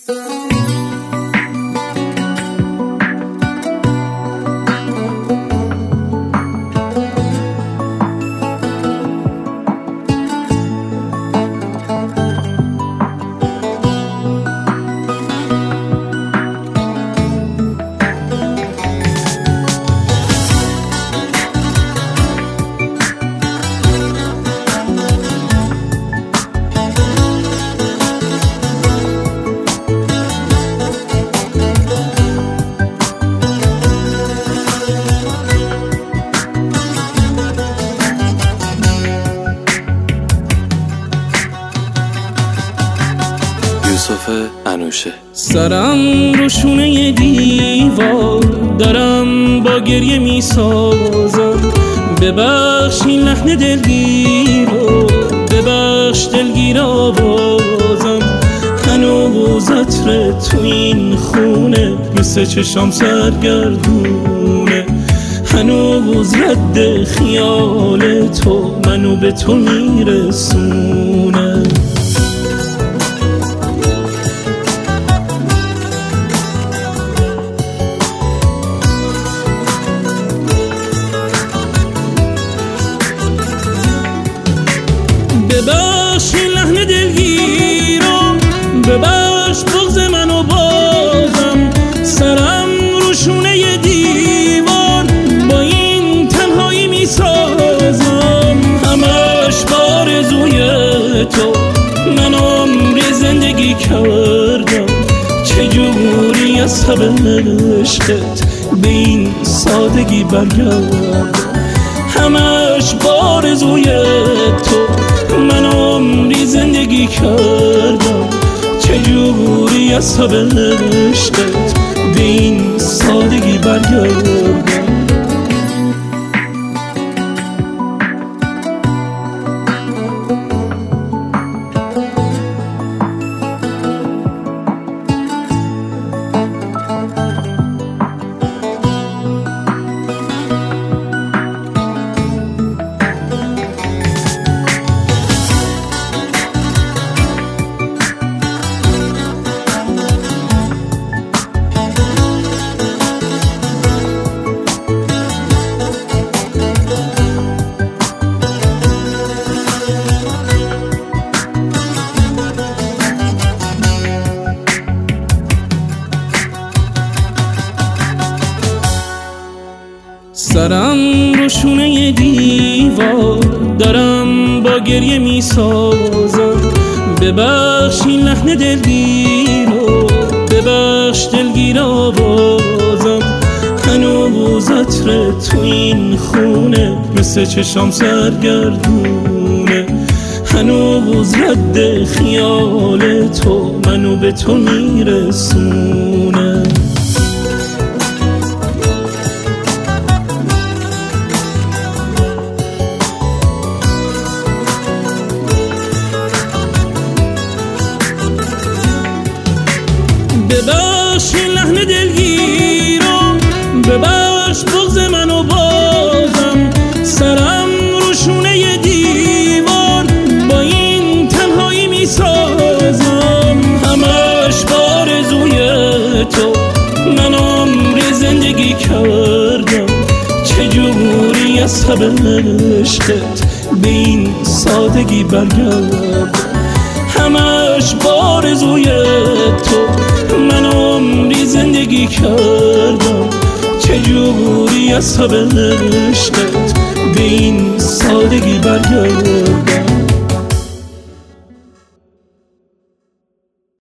یوسف انوشه. سرم رو شونه دیوار دارم با گریه می سازم، ببخش این لحن دلگیر رو، ببخش دلگیر آوازم. هنوز عطر تو این خونه مثل چشام سرگردونه، هنوز رد خیال تو منو به تو میرسونه. ببخش این لحن دلگیرم، ببخش بغض منو بازم. سرم رو شونه دیوار با این تنهایی میسازم، همش با آرزوی تو من عمر زندگی کردم. چجوری از شب عشقت به این سادگی برگردم، همش با آرزوی تو من عمری زندگی کردم. چجوری از شب عشقت به این سادگی برگردم. سرم رو شونه دیوار دارم با گریه می سازم، ببخش این لحن دلگیر رو، ببخش دلگیر آوازم. هنوز عطر تو این خونه مثل چشام سرگردونه، هنوز رد خیال تو منو به تو میرسونه. ببخش این لحن دلگیرم، ببخش بغض منو بازم. سرم رو شونه دیوار با این تنهایی میسازم، همش با آرزوی تو من عمر زندگی کردم. چجوری از شب عشقت به این سادگی برگردم، همش با آرزوی تو من عمری زندگی کردم. چجوری از شب عشقت به این سادگی برگردم.